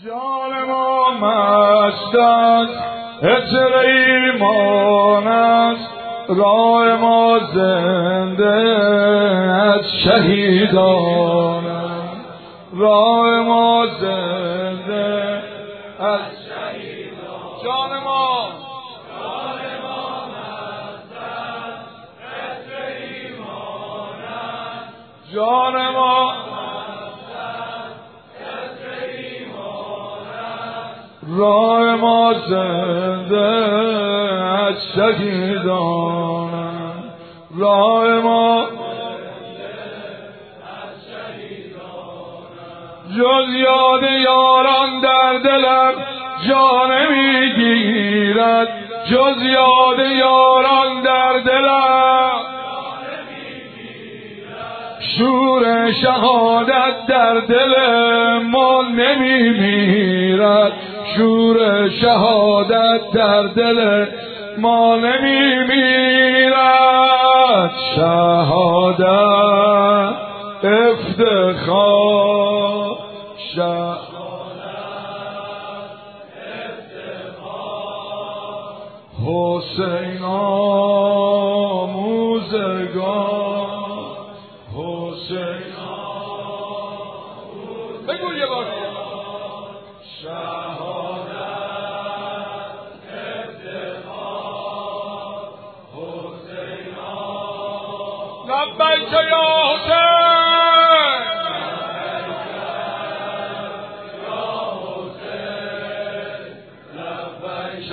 جان ما مست است، عطر ایمان است، راه ما زنده از شهیدان است، راه ما زنده از شهیدان. جان ما مست است، عطر ایمان است، جان ما راه ما زنده از شهیدان، راه ما جز یاد یاران در دلم جا نمیگیرد، جز یاد یاران در دلم شور شهادت در دل ما نمیمیرد، شور شهادت در دل ما نمیمیرد. شهادت افتخار، حسین آموزگار، حسین بگو یه بار لبیک یا حسین، یا حسین، لبیک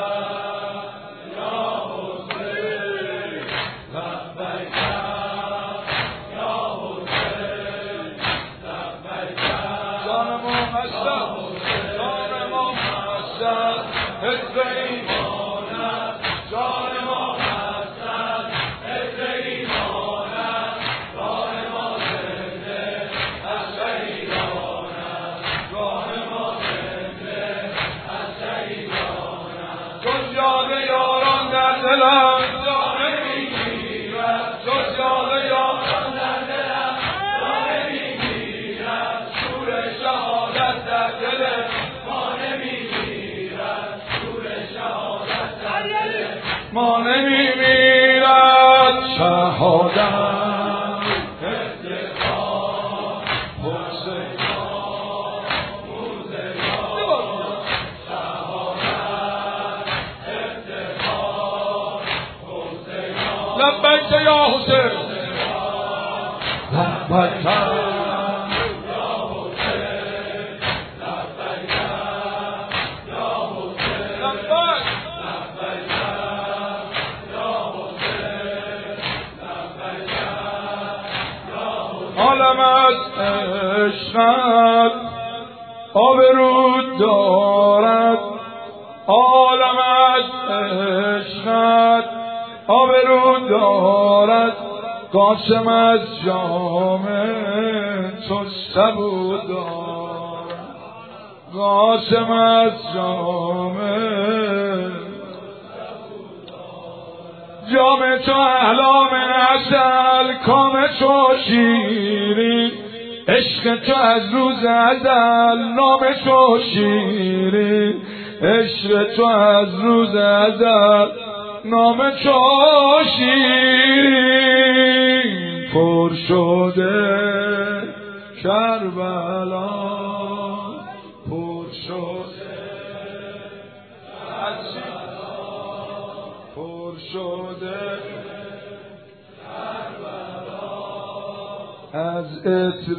یا حسین، لبیک یا حسین، لبیک. جان ما مست است، جان ما مست است، عطر ایمان است، جان ما مست است، عطر ایمان است، راه ما زنده از شهیدان است، راه ما زنده از شهیدان است. جز یاد یاران در دلم جا نمیگیرد، جز یاد یاران در دلم جا نمیگیرد، شور شهادت در دل ما نمیمیرد، شور شهادت در دل ما نمیمیرد. شهادت افتخار، حسین آموزگار، شهادت افتخار، حسین لبیک یا حسین، لبیک یا حسین، لبیک یا حسین، لبیک عالم از عشقت آبرو دارد، عالم از عشقت آبرو دارد، قاسم از جام تو سبو دارد، قاسم از جام جام تو احلام عسل، کام تو شیرین، عشق تو از روز ازل، نام تو شیرین، عشق تو از روز ازل، نام تو شیرین. پر شده کربلا، پر شده پر شده از عطر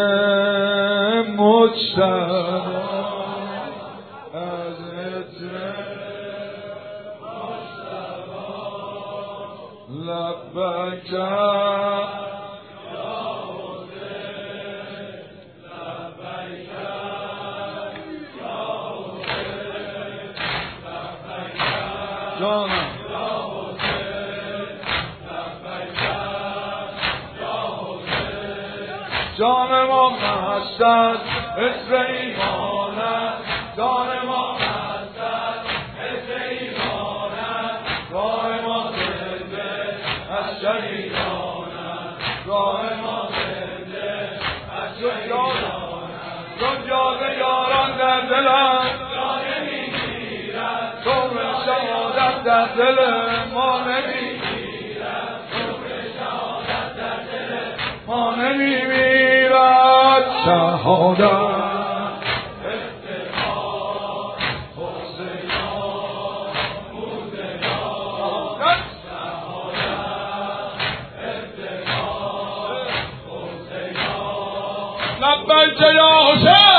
مجتبی، از عطر مجتبی، لبیک یا حسین، لبیک یا حسین، لبیک جانم جان ما مست است، عطر ایمان است، جان ما مست است، عطر ایمان است، راه ما زنده از شهیدان است، راه ما زنده از شهیدان است. چون یاد یاران در دلم صبح شهادت در دل ما نمیمیرد ما نمیمیرد شهادت لبیک یا حسین